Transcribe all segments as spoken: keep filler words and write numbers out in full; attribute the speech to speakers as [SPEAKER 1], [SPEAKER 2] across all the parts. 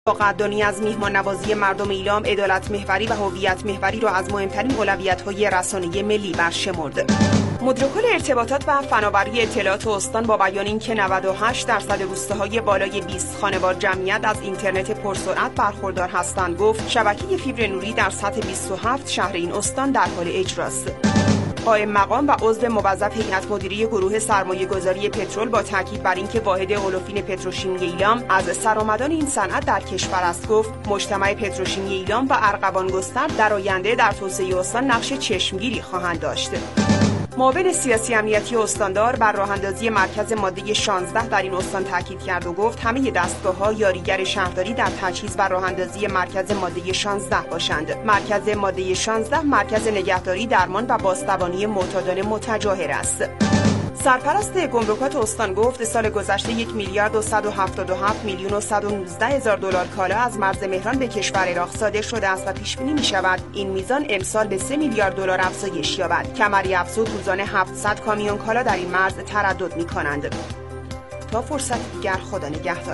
[SPEAKER 1] با قدردانی از میهمان نوازی مردم ایلام، عدالت محوری و هویت محوری را از مهمترین اولویت‌های رسانه ملی برشمرد. مدیرکل ارتباطات و فناوری اطلاعات استان با بیان اینکه نود و هشت درصد روستاهای بالای بیست خانوار جمعیت از اینترنت پرسرعت برخوردار هستند، گفت شبکه فیبر نوری در سطح بیست و هفت شهر این استان در حال اجراست. قائم مقام و عضو موظف هیئت مدیره گروه سرمایه‌گذاری پترول با تاکید بر اینکه واحد اولوفین پتروشیمی ایلام از سرآمدان این صنعت در کشور است، گفت مجتمع پتروشیمی ایلام و ارغوان گستر در آینده در توسعه استان نقش چشمگیری خواهند داشت. معاون سیاسی امنیتی استاندار بر راه‌اندازی مرکز ماده شانزده در این استان تاکید کرد و گفت همه دستگاه‌ها یاریگر شهرداری در تجهیز و راه‌اندازی مرکز ماده شانزده باشند. مرکز ماده شانزده مرکز نگهداری، درمان و بازتوانی معتادان متجاهر است. سرپرست گمرکات استان گفت سال گذشته یک میلیارد و صد و هفتاد و هفت میلیون و صد و نوزده هزار دلار کالا از مرز مهران به کشور عراق صادر شده است و پیش بینی می شود این میزان امسال به سه میلیارد دلار افزایش یابد. کمری افزود روزانه هفتصد کامیون کالا در این مرز تردد می کنند. تا فرصت دیگر، خدا نگهدار.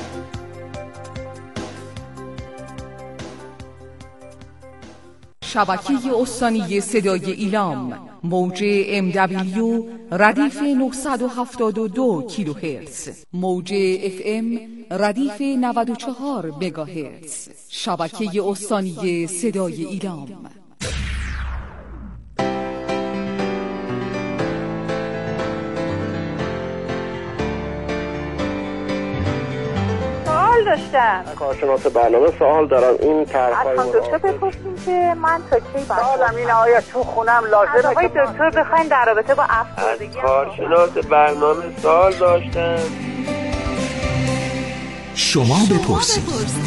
[SPEAKER 2] شبکه استانی صدای ایلام، موج ام دبلیو ردیف نهصد و هفتاد و دو کیلوهرتز، موج اف ام ردیف نود و چهار مگاهرتز. شبکه استانی صدای ایلام.
[SPEAKER 3] داشتم
[SPEAKER 4] کارشناس برنامه سوال دارم. این طرح‌های
[SPEAKER 3] از دکتر بپرسیم که من تا کی باید
[SPEAKER 4] سوالم اینه آیا تو خونم لازمه
[SPEAKER 3] که دکتر بخواین در رابطه با افسردگی
[SPEAKER 4] از کارشناس برنامه سوال داشتم.
[SPEAKER 5] شما بپرسید.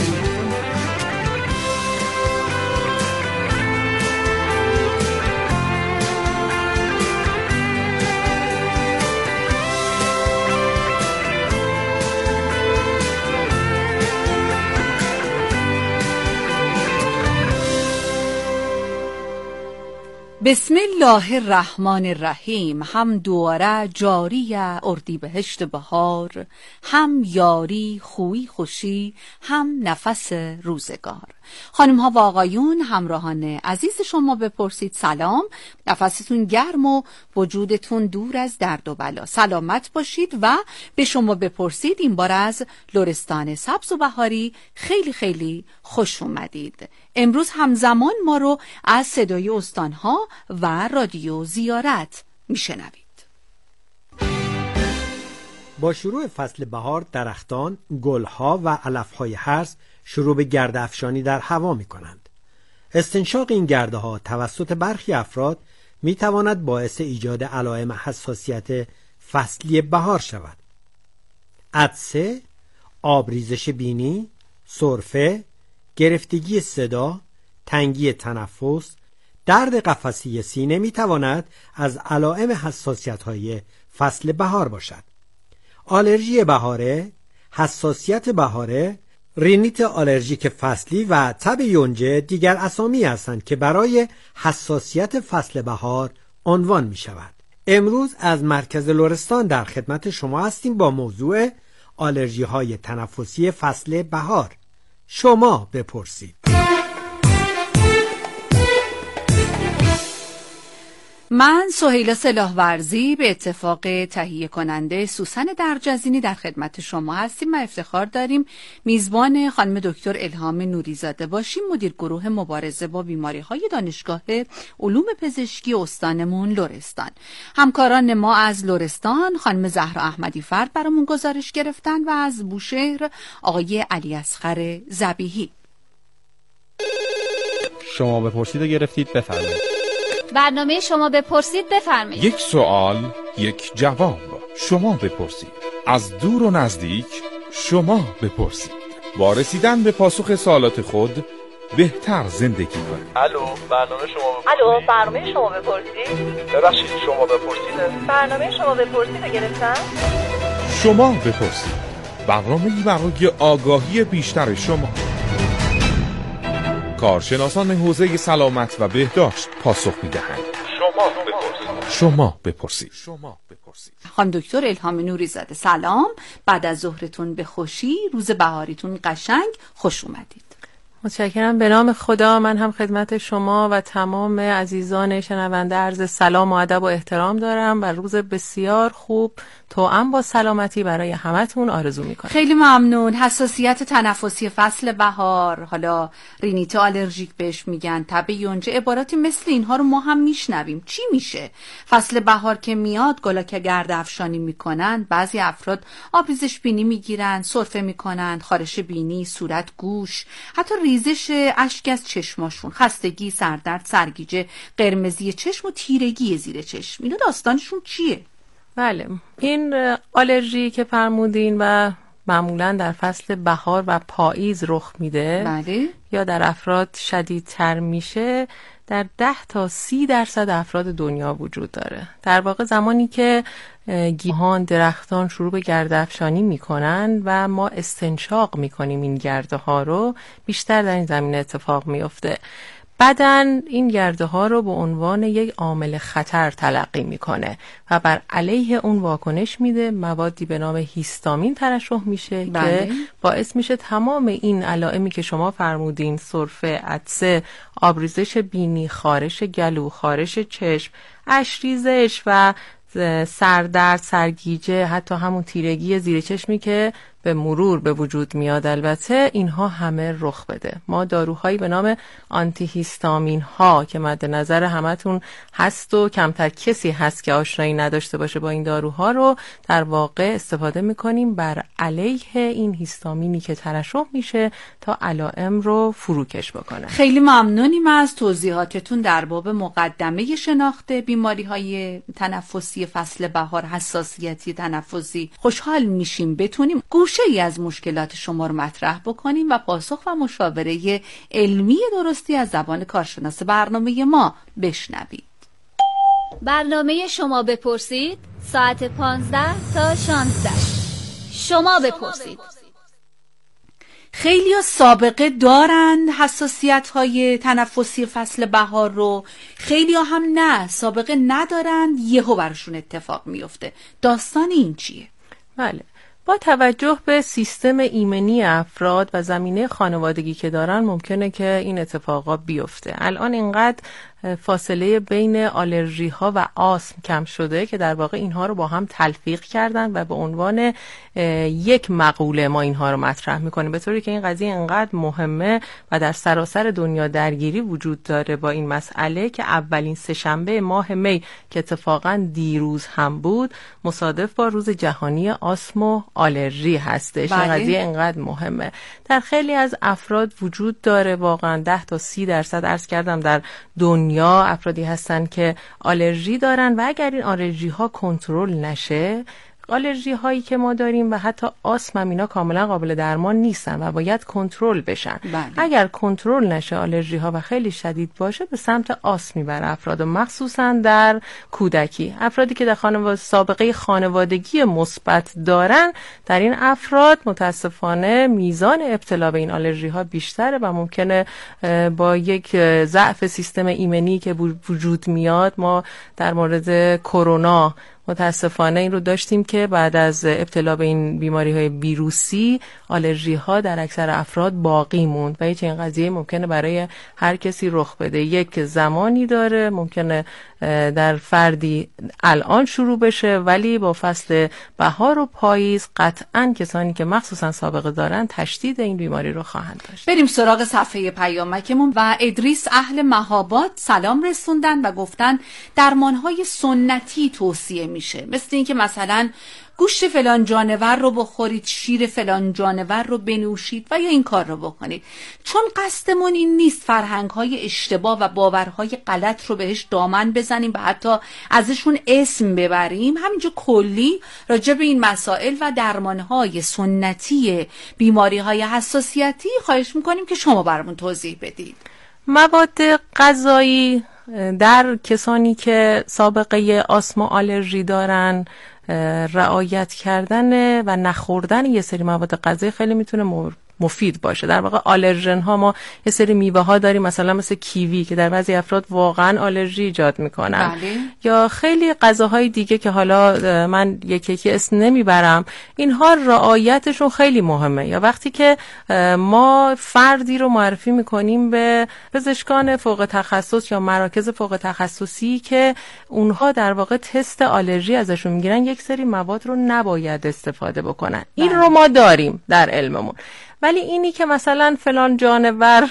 [SPEAKER 2] بسم الله الرحمن الرحیم. هم دوره جاری اردیبهشت بهار، هم یاری خویی خوشی، هم نفس روزگار. خانم ها و آقایون، همراهان عزیز شما بپرسید سلام. نفستون گرم و وجودتون دور از درد و بلا. سلامت باشید و به شما بپرسید این بار از لرستان سبز و بهاری خیلی خیلی خوش اومدید. امروز همزمان ما رو از صدای استانها و رادیو زیارت میشنوید.
[SPEAKER 6] با شروع فصل بهار درختان، گلها و علفهای هرز شروع به گرد افشانی در هوا می کنند. استنشاق این گرده ها توسط برخی افراد می تواند باعث ایجاد علائم حساسیت فصلی بهار شود. عطسه، آبریزش بینی، سرفه، گرفتگی صدا، تنگی تنفس، درد قفسه سینه می تواند از علائم حساسیت های فصل بهار باشد. آلرژی بهاره، حساسیت بهاره، رینیت آلرژیک فصلی و تب یونجه دیگر اسامی هستند که برای حساسیت فصل بهار عنوان می شود. امروز از مرکز لرستان در خدمت شما هستیم با موضوع آلرژی های تنفسی فصل بهار. شما بپرسید.
[SPEAKER 2] من سهیلا سلاحورزی به اتفاق تهیه کننده سوسن درجزینی در خدمت شما هستیم و افتخار داریم میزبان خانم دکتر الهام نوریزاده باشیم، مدیر گروه مبارزه با بیماری‌های دانشگاه علوم پزشکی استانمون لرستان. همکاران ما از لرستان خانم زهرا احمدی فرد برامون گزارش گرفتن و از بوشهر آقای علی اصغر ذبیحی.
[SPEAKER 7] شما بپرسید و گرفتید، بفرمایید.
[SPEAKER 8] برنامه شما بپرسید، بفرمایید.
[SPEAKER 9] یک سوال، یک جواب. شما بپرسید. از دور و نزدیک شما بپرسید. با رسیدن به پاسخ سوالات خود بهتر زندگی کنید.
[SPEAKER 10] الو، برنامه شما بپرسید.
[SPEAKER 3] الو، برنامه شما بپرسید.
[SPEAKER 10] ببخشید، شما بپرسید.
[SPEAKER 3] برنامه شما بپرسید گرفتم.
[SPEAKER 9] شما بپرسید. برنامه‌ای برای آگاهی بیشتر شما. کارشناسان حوزه سلامت و بهداشت پاسخ می‌دهند.
[SPEAKER 10] شما
[SPEAKER 9] شما بپرسید. شما بپرسید.
[SPEAKER 2] خانم دکتر الهام نوری زاده سلام، بعد از ظهرتون به خوشی، روز بهاریتون قشنگ، خوش اومدید.
[SPEAKER 11] متشکرم. به نام خدا من هم خدمت شما و تمام عزیزان شنونده عرض سلام و ادب و احترام دارم و روز بسیار خوب توأم با سلامتی برای همتون آرزو میکنم.
[SPEAKER 2] خیلی ممنون. حساسیت تنفسی فصل بهار، حالا رینیت آلرژیک بهش میگن، تب یونجه، عباراتی مثل اینها رو ما هم میشنویم. چی میشه؟ فصل بهار که میاد گلا که گرد افشانی میکنن، بعضی افراد آبریزش بینی میگیرن، سرفه میکنن، خارش بینی، صورت، گوش، حتی ریزش اشک از چشماشون، خستگی، سردرد، سرگیجه، قرمزی چشم و تیرگی زیر چشم. اینا داستانشون چیه؟
[SPEAKER 11] بله، این آلرژی که فرمودین و معمولا در فصل بهار و پاییز رخ میده،
[SPEAKER 2] بله،
[SPEAKER 11] یا در افراد شدیدتر میشه، در ده تا سی درصد افراد دنیا وجود داره. در واقع زمانی که گیاهان، درختان شروع به گرده‌افشانی میکنن و ما استنشاق میکنیم این گرده ها رو، بیشتر در این زمینه اتفاق میفته. بدن این گرده ها رو به عنوان یک عامل خطر تلقی میکنه و بر علیه اون واکنش میده. موادی به نام هیستامین ترشح میشه
[SPEAKER 2] بله.
[SPEAKER 11] که باعث میشه تمام این علائمی که شما فرمودین، سرفه، عطسه، آبریزش بینی، خارش گلو، خارش چشم، اشک‌ریزش و سردرد، سرگیجه، حتی همون تیرگی زیر چشمی که به مرور به وجود میاد، البته اینها همه رخ بده. ما داروهایی به نام آنتی هیستامین ها که مد نظر همتون هست و کمتر کسی هست که آشنایی نداشته باشه با این داروها رو در واقع استفاده میکنیم بر علیه این هیستامینی که ترشح میشه تا علائم رو فروکش بکنه.
[SPEAKER 2] خیلی ممنونیم از توضیحاتتون در باب مقدمه شناخت بیماری های تنفسی فصل بهار، حساسیتی تنفسی. خوشحال میشیم بتونیم گوشه ای از مشکلات شما رو مطرح بکنیم و پاسخ و مشاوره علمی درستی از زبان کارشناس برنامه ما بشنوید.
[SPEAKER 8] برنامه شما بپرسید، ساعت پانزده تا شانزده. شما بپرسید.
[SPEAKER 2] خیلی ها سابقه دارن حساسیت های تنفسی فصل بهار رو، خیلی ها هم نه، سابقه ندارن، یهو برشون اتفاق میفته. داستان این چیه؟
[SPEAKER 11] بله، با توجه به سیستم ایمنی افراد و زمینه خانوادگی که دارن ممکنه که این اتفاقا بیفته. الان اینقدر فاصله بین آلرژی ها و آسم کم شده که در واقع اینها رو با هم تلفیق کردن و به عنوان یک مقوله ما اینها رو مطرح میکنیم، به طوری که این قضیه اینقدر مهمه و در سراسر دنیا درگیری وجود داره با این مسئله که اولین سه‌شنبه ماه می که اتفاقا دیروز هم بود مصادف با روز جهانی آسم و آلرژی هستش. این قضیه اینقدر مهمه. در خیلی از افراد وجود داره، واقعا ده تا سی درصد عرض کردم در دنیا یا افرادی هستن که آلرژی دارن و اگر این آلرژی ها کنترل نشه، آلرژی هایی که ما داریم و حتی آسم هم اینا کاملا قابل درمان نیستن و باید کنترل بشن.
[SPEAKER 2] بله.
[SPEAKER 11] اگر کنترل نشه آلرژی ها و خیلی شدید باشه به سمت آسم میبره افراد، و مخصوصا در کودکی. افرادی که در خانواده سابقه خانوادگی مثبت دارن، در این افراد متاسفانه میزان ابتلا به این آلرژی ها بیشتره و ممکنه با یک ضعف سیستم ایمنی که وجود میاد، ما در مورد کرونا متاسفانه این رو داشتیم که بعد از ابتلا به این بیماری های ویروسی آلرژی ها در اکثر افراد باقی موند و هیچ این قضیه ممکنه برای هر کسی رخ بده. یک زمانی داره، ممکنه در فردی الان شروع بشه ولی با فصل بهار و پاییز قطعاً کسانی که مخصوصا سابقه دارن تشدید این بیماری رو خواهند داشت.
[SPEAKER 2] بریم سراغ صفحه پیامکمون و ادریس اهل مهاباد سلام رسوندن و گفتن درمانهای سنتی توصیه میشه، مثل این که مثلا گوشت فلان جانور رو بخورید، شیر فلان جانور رو بنوشید و یا این کار رو بکنید. چون قصدمون این نیست فرهنگ‌های اشتباه و باورهای غلط رو بهش دامن بزنیم و حتی ازشون اسم ببریم، همینجا کلی راجع به این مسائل و درمان‌های سنتی بیماری‌های حساسیتی خواهش می‌کنیم که شما برامون توضیح بدید.
[SPEAKER 11] مواد غذایی در کسانی که سابقه آسم و آلرژی دارن، رعایت کردن و نخوردن یه سری مواد غذایی خیلی میتونه مفید باشه. در واقع آلرژن ها ما یه سری میوه ها داریم، مثلا مثل کیوی که در بعضی افراد واقعا آلرژی ایجاد میکنن. بله. یا خیلی غذاهای دیگه که حالا من یکی یکی اسم نمیبرم، اینها رعایتشون خیلی مهمه. یا وقتی که ما فردی رو معرفی میکنیم به پزشکان فوق تخصص یا مراکز فوق تخصصی که اونها در واقع تست آلرژی ازشون میگیرن، یک سری مواد رو نباید استفاده بکنن. این رو ما داریم در علممون. ولی اینی که مثلا فلان جانور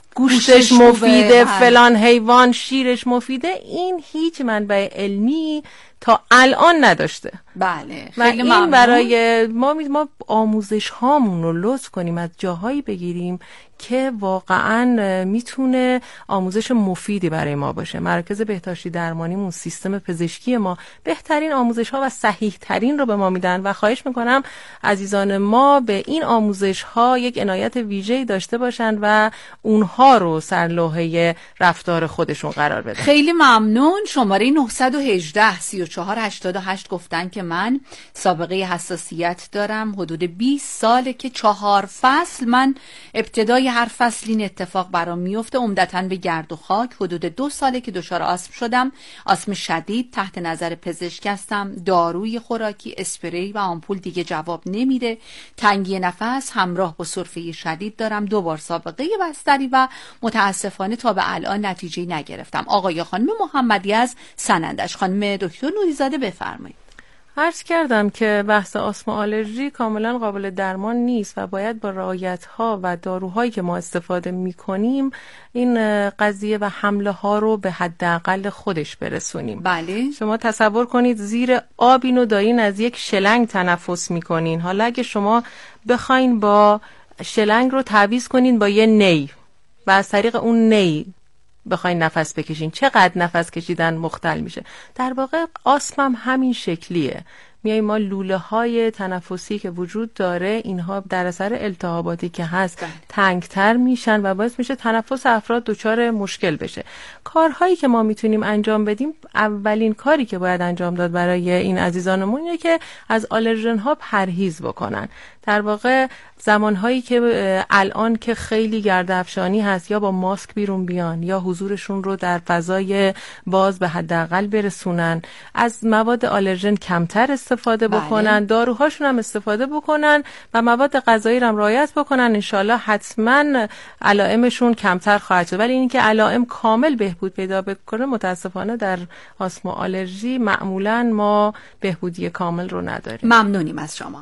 [SPEAKER 11] گوشتش مفیده، فلان حیوان شیرش مفیده، این هیچ منبع علمی تا الان نداشته.
[SPEAKER 2] بله،
[SPEAKER 11] و خیلی این برای ما ما آموزش هامون رو لطف کنیم از جاهایی بگیریم که واقعا میتونه آموزش مفیدی برای ما باشه. مراکز بهداشتی درمانیمون، سیستم پزشکی ما بهترین آموزش ها و صحیح ترین رو به ما میدن و خواهش میکنم عزیزان ما به این آموزش ها یک عنایت ویژه‌ای داشته باشن و اونها رو سرلوحه رفتار خودشون قرار بدن.
[SPEAKER 2] خیلی ممنون. شماره نه یک هشت سی و چهار هشتاد و هشت گفتن که من سابقه حساسیت دارم، حدود بیست ساله که چهار فصل من ابتدای هر فصل این اتفاق برام میفته، عمدتاً به گرد و خاک. حدود دو ساله که دچار آسم شدم، آسم شدید، تحت نظر پزشک هستم. داروی خوراکی، اسپری و آمپول دیگه جواب نمیده. تنگی نفس همراه با سرفه شدید دارم. دو بار سابقه بستری و متاسفانه تا به الان نتیجه نگرفتم. آقای خانم محمدی از سنندج. خانم دکتر نوریزاده بفرمایید.
[SPEAKER 11] عرض کردم که بحث آسم و آلرژی کاملا قابل درمان نیست و باید با رعایت‌ها و داروهایی که ما استفاده می‌کنیم این قضیه و حمله ها رو به حداقل خودش برسونیم.
[SPEAKER 2] بله.
[SPEAKER 11] شما تصور کنید زیر آب اینو دارین از یک شلنگ تنفس می‌کنین. حالا اگه شما بخواین با شلنگ رو تعویض کنین با یه نی و از طریق اون نی بخواین نفس بکشین، چقدر نفس کشیدن مختل میشه. در واقع آسم هم همین شکلیه. میای ما لوله های تنفسی که وجود داره، اینها در اثر التهاباتی که هست تنگتر میشن و باعث میشه تنفس افراد دچار مشکل بشه. کارهایی که ما میتونیم انجام بدیم، اولین کاری که باید انجام داد برای این عزیزانمون اینه که از آلرژن ها پرهیز بکنن. در واقع زمانهایی که الان که خیلی گرده‌افشانی هست، یا با ماسک بیرون بیان یا حضورشون رو در فضای باز به حداقل برسونن، از مواد آلرژن کمتر استفاده بکنن. بله. داروهاشون هم استفاده بکنن و مواد غذایی رو هم رعایت بکنن. انشالله حتما علائمشون کمتر خواهد شد. ولی اینکه علائم کامل بهبود پیدا بکنه، متاسفانه در آسم و آلرژی معمولا ما بهبودی کامل رو نداریم.
[SPEAKER 2] ممنونیم از شما.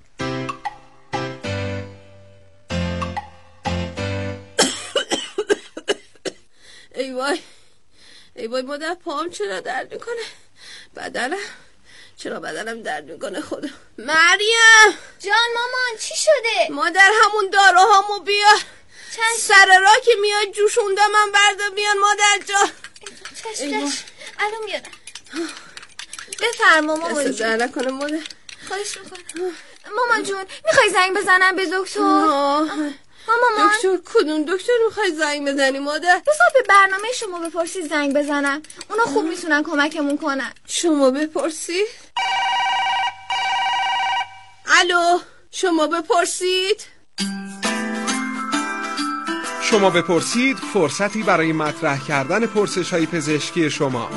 [SPEAKER 12] ای وای ای وای مادر، پام چرا درد میکنه؟ بدنم چرا بدنم درد میکنه؟ خدا. مریم
[SPEAKER 13] جان مامان چی شده؟
[SPEAKER 12] مادر همون داروهامو بیار. سر راه که میاد جوشونده من بردا بیان مادر جان.
[SPEAKER 13] چش چش الان میادم. بفرما مامان جون.
[SPEAKER 12] درد نکنه مادر.
[SPEAKER 13] خواهش میکنم. مامان جون میخوای زنگ بزنم به دکتر؟ مامان
[SPEAKER 12] دکتر کدوم دکتر میخوای زنگ بزنی مادر؟
[SPEAKER 13] بذار به برنامه شما بپرسی زنگ بزنم، اونا خوب میتونن کمکمون کنن.
[SPEAKER 12] شما بپرسی؟ الو شما بپرسید؟
[SPEAKER 14] شما بپرسید فرصتی برای مطرح کردن پرسش‌های پزشکی شما.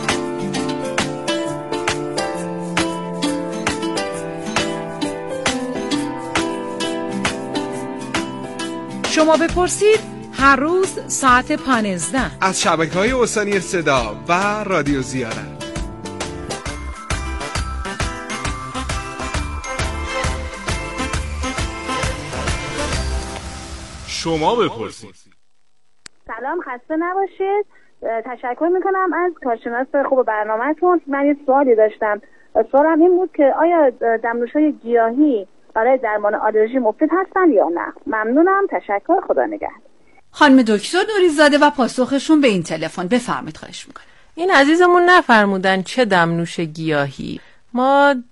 [SPEAKER 15] شما بپرسید هر روز ساعت پانزده
[SPEAKER 14] از شبکه‌های استانی صدا و رادیو زیارت.
[SPEAKER 9] شما بپرسید.
[SPEAKER 3] سلام، خسته نباشید. تشکر میکنم از کارشناس خوب برنامه‌تون. من یه سوالی داشتم. سوالم این بود که آیا دمنوش‌های گیاهی برای درمان آلرژی مفید هستن یا نه؟ ممنونم، تشکر، خدا نگهدار.
[SPEAKER 2] خانم دکتر نوریزاده و پاسخشون به این تلفن بفرمایید. خواهش میکنم.
[SPEAKER 11] این عزیزمون نفرمودن چه دمنوش گیاهی. ما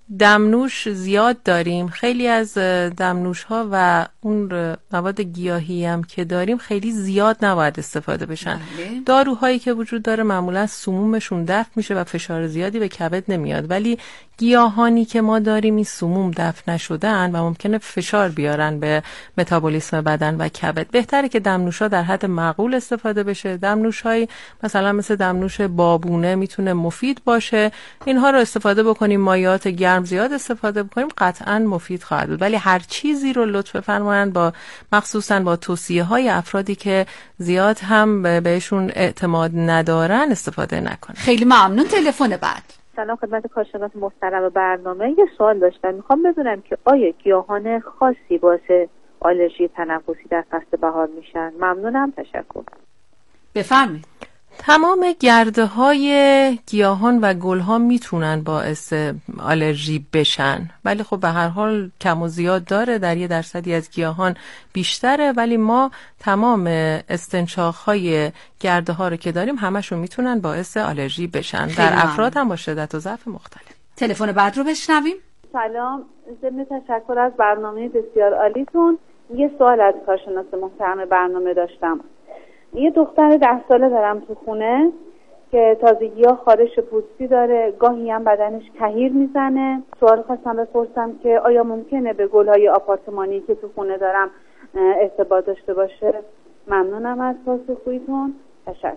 [SPEAKER 11] دمنوش زیاد داریم. خیلی از دمنوش ها و اون مواد گیاهی هم که داریم خیلی زیاد نباید استفاده بشن. بله. داروهایی که وجود داره معمولا سمومشون دفع میشه و فشار زیادی به کبد نمیاد، ولی گیاهانی که ما داریم این سموم دفع نشدن و ممکنه فشار بیارن به متابولیسم بدن و کبد. بهتره که دمنوش‌ها در حد معقول استفاده بشه. دمنوش‌های مثلا مثل دمنوش بابونه میتونه مفید باشه. اینها رو استفاده بکنیم، مایعات گرم زیاد استفاده بکنیم، قطعاً مفید خواهد بود. ولی هر چیزی رو لطف فرمایید با مخصوصاً با توصیه‌های افرادی که زیاد هم بهشون اعتماد ندارن استفاده نکنن.
[SPEAKER 2] خیلی ممنون. تلفن بعد.
[SPEAKER 3] سلام خدمت کارشناس محترم برنامه. یه سوال داشتم، میخوام بدونم که آیا گیاهان خاصی باعث آلرژی تنفسی در فصل بهار میشن؟ ممنونم، تشکر.
[SPEAKER 2] بفرمایید.
[SPEAKER 11] تمام گرده های گیاهان و گل ها میتونن باعث آلرژی بشن، ولی خب به هر حال کم و زیاد داره، در یه درصدی از گیاهان بیشتره، ولی ما تمام استنشاق های گرده ها رو که داریم همشون میتونن باعث آلرژی بشن، در افراد هم با شدت و ضعف مختلف.
[SPEAKER 2] تلفن بعد رو بشنویم.
[SPEAKER 3] سلام، ضمن تشکر از برنامه بسیار عالیتون یه سوال از کارشناس محترم برنامه داشتم. یه دختر ده ساله دارم تو خونه که تازگی ها خارش پوستی داره، گاهی هم بدنش کهیر میزنه. سوال خواستم بپرسم که آیا ممکنه به گلهای آپارتمانی که تو خونه دارم ارتباط داشته باشه؟ ممنونم از پاسخگوییتون، تشکر.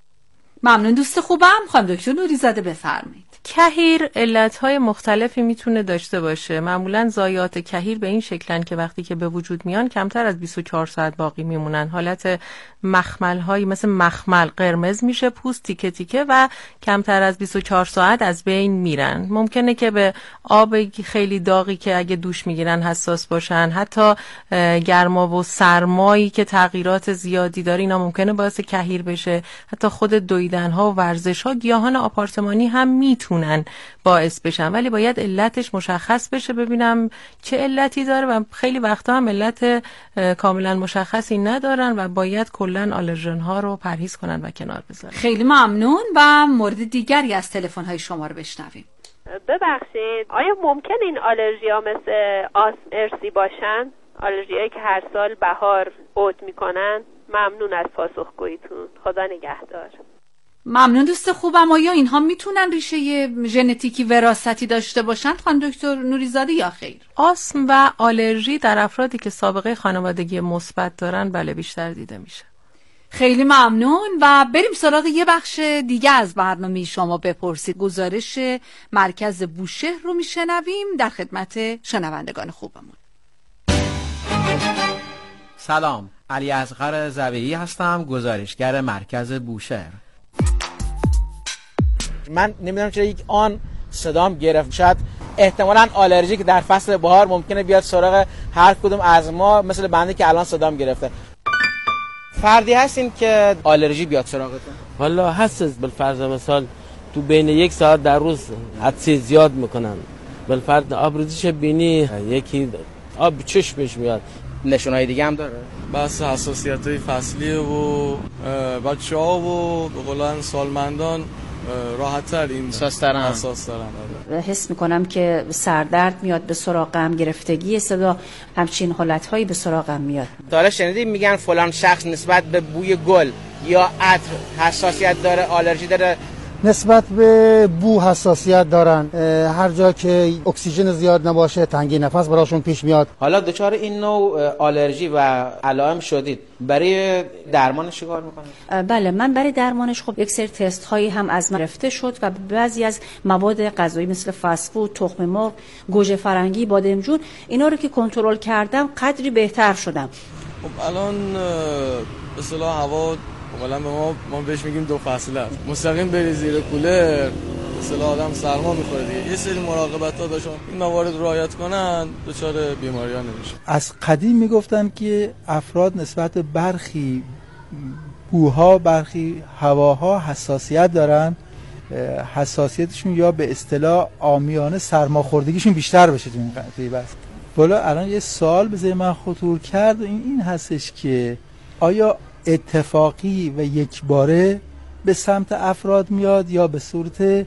[SPEAKER 2] ممنون دوست خوبم. خانم دکتر نوریزاده بفرمایید.
[SPEAKER 11] کهیر علتهای مختلفی میتونه داشته باشه. معمولا ضایعات کهیر به این شکلن که وقتی که به وجود میان کمتر از بیست و چهار ساعت باقی میمونن. حالت مخمل‌هایی مثل مخمل قرمز میشه پوست تیکه تیکه و کمتر از بیست و چهار ساعت از بین میرن. ممکنه که به آب خیلی داغی که اگه دوش میگیرن حساس باشن، حتی گرما و سرمایی که تغییرات زیادی داره اینا ممکنه باعث کهیر بشه. حتی خود دویدن‌ها و ورزش‌ها گیاهان آپارتمانی هم میتونن باعث بشن، ولی باید علتش مشخص بشه، ببینم چه علتی داره و خیلی وقتا هم علت کاملا مشخصی ندارن و باید کلا آلرژن ها رو پرهیز کنن و کنار بذارن.
[SPEAKER 2] خیلی ممنون و مورد دیگری از تلفن های شما رو بشنویم.
[SPEAKER 16] ببخشید، آیا ممکن این آلرژی ها مثل آسم ارثی باشن؟ آلرژی هایی که هر سال بهار عود میکنن؟ ممنون از پاسخگوییتون، خدا نگهدار.
[SPEAKER 2] ممنون دوست خوبم. آیا اینها میتونن ریشه ژنتیکی وراثتی داشته باشن خانم دکتر نوریزاده یا خیر؟
[SPEAKER 11] آسم و آلرژی در افرادی که سابقه خانوادگی مثبت دارن بله بیشتر دیده میشه.
[SPEAKER 2] خیلی ممنون و بریم سراغ یه بخش دیگه از برنامه شما بپرسید. گزارش مرکز بوشهر رو میشنویم در خدمت شنوندگان خوبمون.
[SPEAKER 17] سلام، علی اصغر زبیعی هستم، گزارشگر مرکز بوشهر. من نمیدونم چرا یک آن صدام گرفت، شاید احتمالاً آلرژی که در فصل بهار ممکنه بیاد سراغ هر کدوم از ما، مثل بنده که الان صدام گرفته. فردی هستین که آلرژی بیاد سراغتون؟
[SPEAKER 18] والا هست، بالفرض مثال تو بین یک ساعت در روز حدسی زیاد میکنن. بالفرض آبریزش بینی، یکی آب چشمش میاد.
[SPEAKER 17] نشونهای دیگه هم داره؟
[SPEAKER 19] بس حساسیت‌های فصلی و بچه‌ها و به قولن سالمندان راحت‌تر این
[SPEAKER 17] حساس دارن.
[SPEAKER 19] حساس دارن.
[SPEAKER 20] حس میکنم که سردرد میاد به سراغم، گرفتگی صدا، همچین حالت‌هایی به سراغم میاد.
[SPEAKER 17] داره شنیدیم میگن فلان شخص نسبت به بوی گل یا عطر حساسیت داره، آلرژی داره؟
[SPEAKER 21] نسبت به بو حساسیت دارن. هر جا که اکسیژن زیاد نباشه تنگی نفس براشون پیش میاد.
[SPEAKER 17] حالا دچار این نوع آلرژی و علائم شدید، برای درمانش چیکار میکنید؟
[SPEAKER 20] بله، من برای درمانش خب یک سری تست هایی هم از من گرفته شد و بعضی از مواد غذایی مثل فست فود، تخم مرغ، گوجه فرنگی، بادمجون، اینا رو که کنترل کردم قدری بهتر شدم.
[SPEAKER 19] خب الان به اصطلاح هوا اولا به ما ما بهش میگیم دو فصله است. مستقیم بری زیر کولر مثلا آدم سرما میخوره دیگه. یه سری مراقبت‌ها داشتن، این موارد رعایت کنن دچار بیماری‌ها نمیشه.
[SPEAKER 22] از قدیم میگفتن که افراد نسبت به برخی بوها، برخی هواها حساسیت دارن، حساسیتشون یا به اصطلاح عامیانه سرماخوردگیشون بیشتر بشه تو این قضیه. بس بالا الان یه سوال به ذهن من خطور کرد، این این هستش که آیا اتفاقی و یک باره به سمت افراد میاد یا به صورت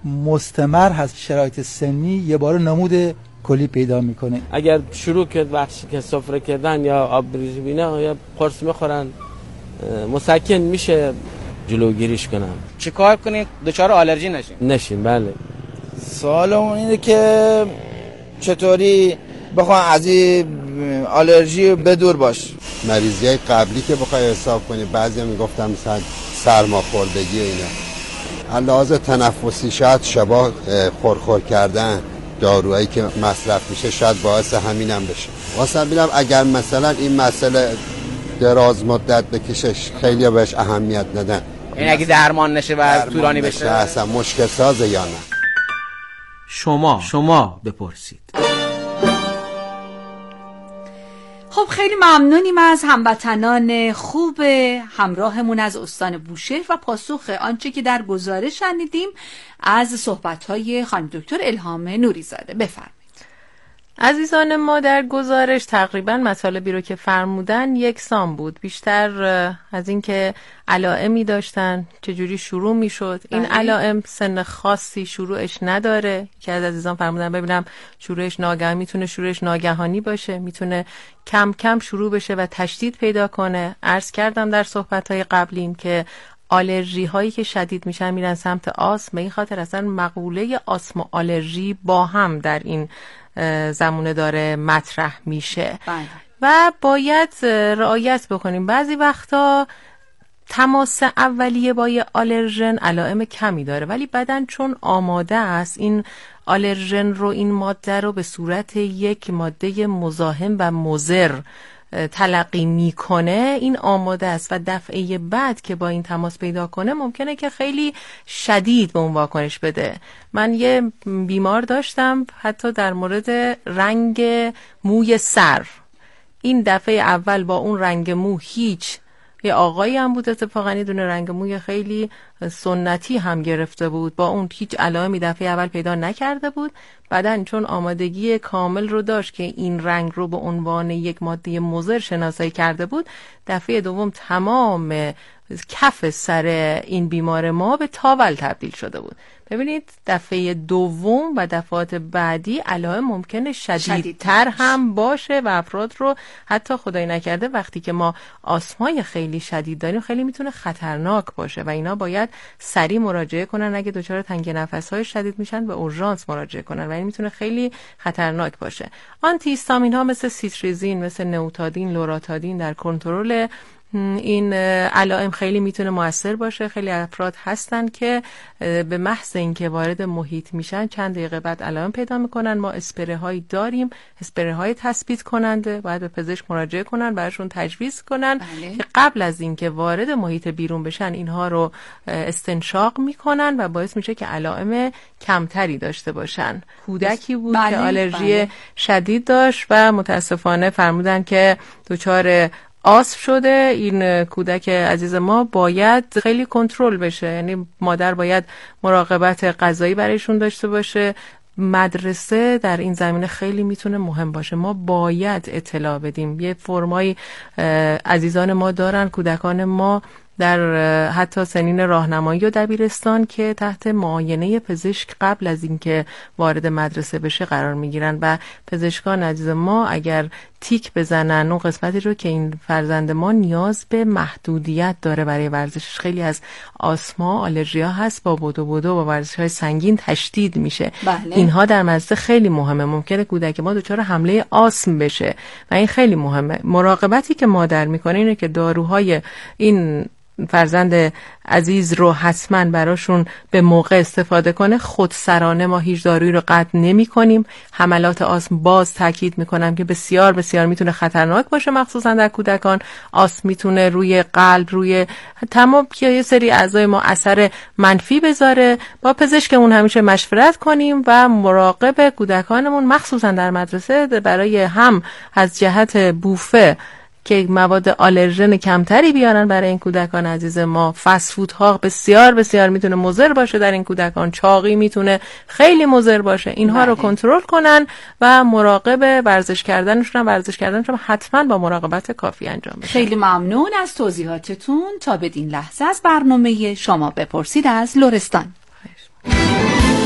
[SPEAKER 22] مستمر هست شرایط سنی یه بار نمود کلی پیدا میکنه.
[SPEAKER 18] اگر شروع کرد وقتی که سفره کردن یا آبریزی بینه یا قرص میخورن مسکن میشه جلوگیریش کنم.
[SPEAKER 17] چه کار کنیم دچار آلرژی نشیم؟
[SPEAKER 18] نشیم بله.
[SPEAKER 1] سوالمون اینه که چطوری بخوام از این آلرژی بدور باش.
[SPEAKER 4] مریضی های قبلی که بخوای حساب کنی بعضی هم میگفتم مثلا سرماخوردگی اینا، علاوه تنفسی شاید شبا خورخور کردن داروهایی که مصرف میشه شاید باعث همینم بشه. واسه ببینم اگر مثلا این مسئله دراز مدت بکشش خیلی بهش اهمیت ندن،
[SPEAKER 17] این اگه درمان نشه و طولانی بشه
[SPEAKER 4] اصلا مشکل سازه یا نه.
[SPEAKER 6] شما شما بپرسید.
[SPEAKER 2] خب خیلی ممنونیم از هموطنان خوب همراهمون از استان بوشهر و پاسخ آنچه که در گزارش شنیدیم از صحبت‌های خانم دکتر الهام نوری‌زاده. بفرمایید.
[SPEAKER 11] عزیزان ما در گزارش تقریبا مطالبی رو که فرمودن یکسان بود، بیشتر از این که علائمی داشتن چجوری شروع میشد. این علائم سن خاصی شروعش نداره که از عزیزان فرمودن ببینم شروعش ناگهانی میتونه شروعش ناگهانی باشه، میتونه کم کم شروع بشه و تشدید پیدا کنه. عرض کردم در صحبت‌های قبلیم که آلرژی هایی که شدید میشن میرن سمت آسم، به این خاطر اصلا مقوله آسم و آلرژی با هم در این زمونه داره مطرح میشه
[SPEAKER 2] بله.
[SPEAKER 11] و باید رعایت بکنیم. بعضی وقتا تماس اولیه با یه آلرژن علائم کمی داره ولی بدن چون آماده است این آلرژن رو، این ماده رو به صورت یک ماده مزاحم و مضر تلقی میکنه، این آماده است و دفعه بعد که با این تماس پیدا کنه ممکنه که خیلی شدید به اون واکنش بده. من یه بیمار داشتم حتی در مورد رنگ موی سر، این دفعه اول با اون رنگ مو هیچ، یه آقایی هم بود اتفاقا یه دونه رنگ موی خیلی سنتی هم گرفته بود، با اون هیچ علائمی دفعه اول پیدا نکرده بود. بعدن چون آمادگی کامل رو داشت که این رنگ رو به عنوان یک ماده مضر شناسایی کرده بود، دفعه دوم تمام کف سر این بیمار ما به تاول تبدیل شده بود. ببینید دفعه دوم و دفعات بعدی علائم ممکنه شدیدتر هم باشه و افراد رو حتی خدای نکرده وقتی که ما آسمای خیلی شدید داریم خیلی میتونه خطرناک باشه و اینا باید سریع مراجعه کنن. اگه دچار تنگی نفس‌های شدید میشن به اورژانس مراجعه کنن و این میتونه خیلی خطرناک باشه. آنتی هیستامین ها مثل سیتریزین، مثل نوتادین، لوراتادین در کنترل این علائم خیلی میتونه موثر باشه. خیلی افراد هستن که به محض اینکه وارد محیط میشن چند دقیقه بعد علائم پیدا میکنن. ما اسپره هایی داریم، اسپره های تثبیت کننده، باید به پزشک مراجعه کنن، براشون تجویز کنن بله. که قبل از اینکه وارد محیط بیرون بشن اینها رو استنشاق میکنن و باعث میشه که علائم کمتری داشته باشن. کودکی بود بله. که آلرژی بله. شدید داشت و متاسفانه فرمودن که دچار آسم شده. این کودک عزیز ما باید خیلی کنترل بشه، یعنی مادر باید مراقبت غذایی برایشون داشته باشه. مدرسه در این زمینه خیلی میتونه مهم باشه. ما باید اطلاع بدیم. یه فرمای عزیزان ما دارن، کودکان ما در حتی سنین راهنمایی و دبیرستان که تحت معاینه پزشک قبل از اینکه وارد مدرسه بشه قرار میگیرن و پزشکان عزیز ما اگر تیک بزنن اون قسمتی رو که این فرزند ما نیاز به محدودیت داره برای ورزشش، خیلی از آسما آلرژی ها هست با بدو بدو با ورزش های سنگین تشدید میشه بله. اینها در مدرسه خیلی مهمه. ممکنه کودک ما دچار حمله آسم بشه و این خیلی مهمه. مراقبتی که مادر میکنه اینه که داروهای این فرزند عزیز رو حتما براشون به موقع استفاده کنه. خودسرانه ما هیچ دارویی رو قطع نمی کنیم. حملات آسم باز تاکید میکنم که بسیار بسیار میتونه خطرناک باشه، مخصوصا در کودکان. آسم میتونه روی قلب، روی تمام یه سری اعضای ما اثر منفی بذاره. با پزشکمون همیشه مشورت کنیم و مراقب کودکانمون مخصوصا در مدرسه برای هم از جهت بوفه که مواد آلرژن کمتری بیارن برای این کودکان عزیز ما. فست فود ها بسیار بسیار میتونه مضر باشه در این کودکان. چاقی میتونه خیلی مضر باشه. اینها بله. رو کنترل کنن و مراقب ورزش کردنشون ورزش کردنشون حتما با مراقبت کافی انجام بشه.
[SPEAKER 2] خیلی ممنون از توضیحاتتون. تا بدین لحظه از برنامه شما بپرسید از لرستان.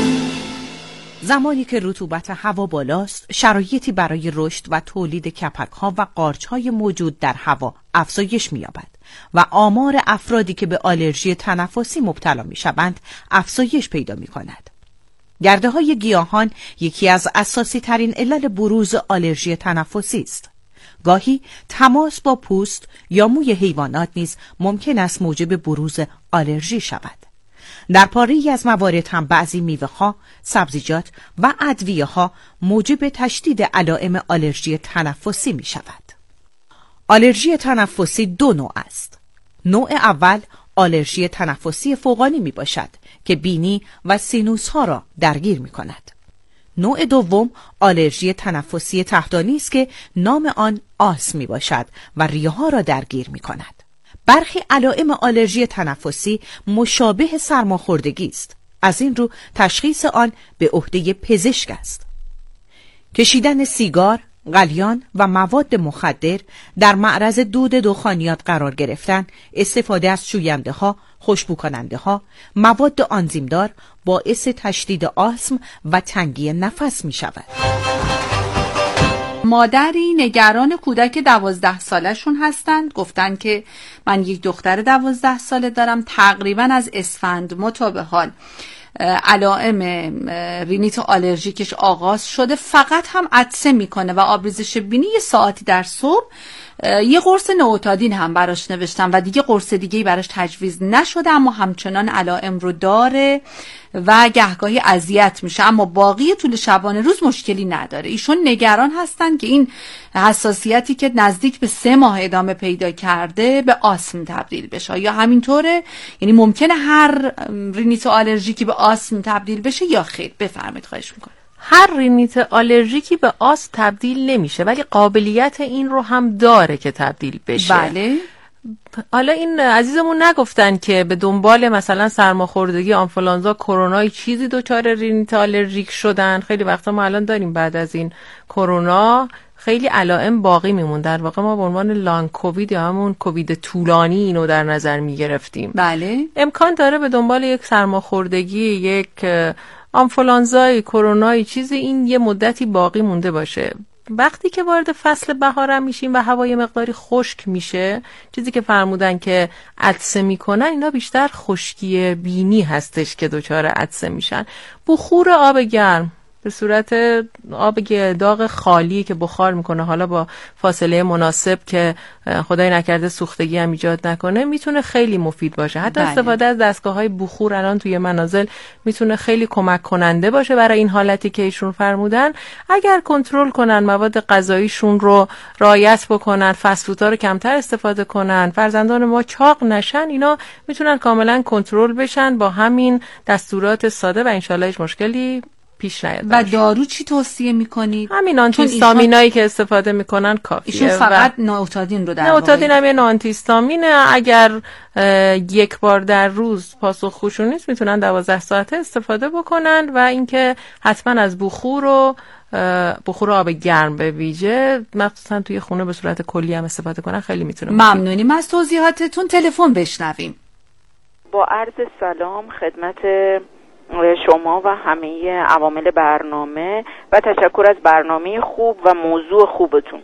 [SPEAKER 5] زمانی که رطوبت هوا بالاست، شرایطی برای رشد و تولید کپک‌ها و قارچ‌های موجود در هوا افزایش می‌یابد و آمار افرادی که به آلرژی تنفسی مبتلا می‌شوند افزایش پیدا می‌کند. گرده‌های گیاهان یکی از اساسی ترین علل بروز آلرژی تنفسی است. گاهی تماس با پوست یا موی حیوانات نیز ممکن است موجب بروز آلرژی شود. در پاره‌ای از موارد هم بعضی میوه‌ها، سبزیجات و ادویه‌ها موجب تشدید علائم آلرژی تنفسی می‌شود. آلرژی تنفسی دو نوع است. نوع اول آلرژی تنفسی فوقانی میباشد که بینی و سینوس‌ها را درگیر می‌کند. نوع دوم آلرژی تنفسی تحتانی است که نام آن آسم میباشد و ریه‌ها را درگیر می‌کند. برخی علائم آلرژی تنفسی مشابه سرماخوردگی است. از این رو تشخیص آن به عهده پزشک است. کشیدن سیگار، قلیان و مواد مخدر، در معرض دود دخانیات قرار گرفتن، استفاده از شوینده ها، خوشبو کننده ها، مواد آنزیمدار باعث تشدید آسم و تنگی نفس می شود.
[SPEAKER 2] مادری نگران کودک دوازده سالشون هستند. گفتن که من یک دختر دوازده ساله دارم، تقریبا از اسفند ما تا به حال علائم رینیت آلرژیکش آغاز شده، فقط هم عطسه میکنه و آبریزش بینی. یه ساعتی در صبح یه قرص نوتادین هم براش نوشتم و دیگه قرص دیگه‌ای براش تجویز نشده، اما همچنان علائم رو داره و گهگاهی اذیت میشه، اما باقی طول شبانه روز مشکلی نداره. ایشون نگران هستن که این حساسیتی که نزدیک به سه ماه ادامه پیدا کرده به آسم تبدیل بشه، یا همینطوره، یعنی ممکنه هر رینیت آلرژیکی به آسم تبدیل بشه یا خیر؟ بفرمایید، خواهش میکنم.
[SPEAKER 11] هر رینیت آلرژیکی به آسم تبدیل نمیشه، ولی قابلیت این رو هم داره که تبدیل بشه.
[SPEAKER 2] بله.
[SPEAKER 11] حالا این عزیزمون نگفتن که به دنبال مثلا سرماخوردگی، آنفولانزا، کرونا چیزی دچار رینیت آلرژیک شدن. خیلی وقتا ما الان داریم بعد از این کرونا خیلی علائم باقی میمون. در واقع ما به عنوان لانگ کووید یا همون کووید طولانی اینو در نظر میگرفتیم.
[SPEAKER 2] بله.
[SPEAKER 11] امکان داره به دنبال یک سرماخوردگی، یک آنفولانزای، کرونای چیزی این یه مدتی باقی مونده باشه. وقتی که وارد فصل بهارم میشیم و هوای مقداری خشک میشه، چیزی که فرمودن که عطسه میکنن، اینا بیشتر خشکی بینی هستش که دچار عطسه میشن. بخور آب گرم به صورت آب داغ خالی که بخار میکنه، حالا با فاصله مناسب که خدای نکرده سوختگی هم ایجاد نکنه، میتونه خیلی مفید باشه. حتی بله. استفاده از دستگاه‌های بخور الان توی منازل میتونه خیلی کمک کننده باشه برای این حالتی که ایشون فرمودن. اگر کنترل کنن، مواد غذاییشون رو رعایت بکنن، فست فودها رو کمتر استفاده کنن، فرزندان ما چاق نشن، اینا میتونن کاملا کنترل بشن با همین دستورات ساده و انشالله هیچ مشکلی پیش نیاد.
[SPEAKER 2] و دارو چی توصیه میکنید؟
[SPEAKER 11] همین آنتیهیستامینایی که استفاده میکنن کافیه.
[SPEAKER 2] ایشون فقط نوتادین رو در واقع.
[SPEAKER 11] نوتادین هم یه آنتیهیستامینه. اگر یک بار در روز پاسخگوشون نیست، میتونن دوازده ساعته استفاده بکنن. و اینکه حتما از بخور و بخور آب گرم به ویژه، مخصوصا توی خونه به صورت کلی هم استفاده کنن، خیلی میتونه.
[SPEAKER 2] ممنونیم از توضیحاتتون. تلفن بشنویم.
[SPEAKER 7] با عرض سلام خدمت شما و همه عوامل برنامه و تشکر از برنامه خوب و موضوع خوبتون.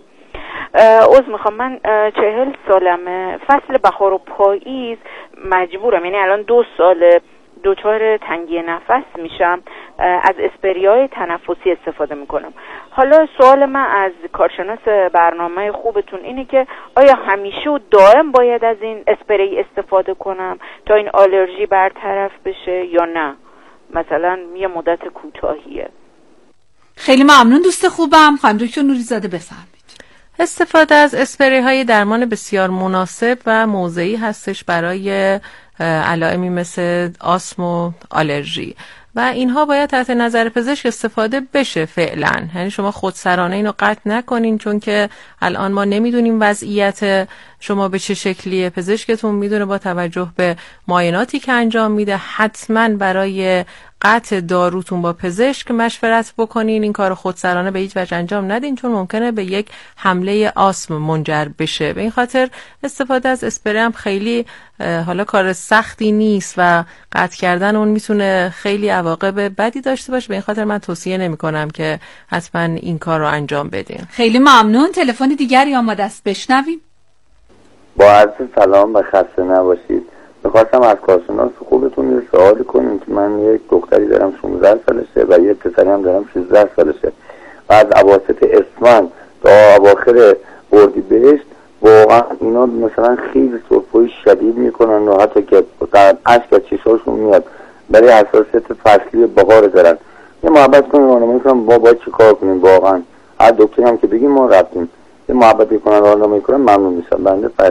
[SPEAKER 7] عذر میخوام، من چهل سالمه، فصل بهار و پاییز مجبورم، یعنی الان دو سال دچار تنگی نفس میشم، از اسپریای تنفسی استفاده میکنم. حالا سوال من از کارشناس برنامه خوبتون اینه که آیا همیشه و دائم باید از این اسپری استفاده کنم تا این آلرژی برطرف بشه یا نه؟ مثلا یه مدت کوتاهیه.
[SPEAKER 2] خیلی ممنون دوست خوبم. خانم دکتر نوریزاده بفرمایید.
[SPEAKER 11] استفاده از اسپری های درمان بسیار مناسب و موضعی هستش برای علائمی مثل آسم و آلرژی و اینها باید تحت نظر پزشک استفاده بشه فعلا. یعنی شما خودسرانه اینو قطع نکنین، چون که الان ما نمیدونیم وضعیت شما به چه شکلیه. پزشکتون میدونه با توجه به معایناتی که انجام میده. حتما برای قطع داروتون با پزشک مشورت بکنین. این کار خودسرانه به هیچ وجه انجام ندین، چون ممکنه به یک حمله آسم منجر بشه. به این خاطر استفاده از اسپری هم خیلی حالا کار سختی نیست و قطع کردن اون میتونه خیلی عواقب بدی داشته باشه. به این خاطر من توصیه نمی کنم که حتما این کار رو انجام بدین.
[SPEAKER 2] خیلی ممنون. تلفن دیگری آماده است، بشنویم.
[SPEAKER 8] با عرض سلام و خسته نباشید. میخواستم از کارشناس خوبتون یه سوالی کنیم که من یک دختری دارم شانزده سالشه و یه پسری هم دارم سیزده سالشه و از اواسط اسفند تا اواخر اردیبهشت واقعا اینا مثلا خیلی سرفه‌ای شدید میکنن و حتی که اشک از چشاشون میاد، برای حساسیت فصلی بهار دارن. یه محبت کنیم راهنمایی کنم با باید چی کار کنیم. واقعا هر دکتری هم که بگیم ما رفتیم، یه محبت کنن راهنمایی کنم ممنون میشم. بنده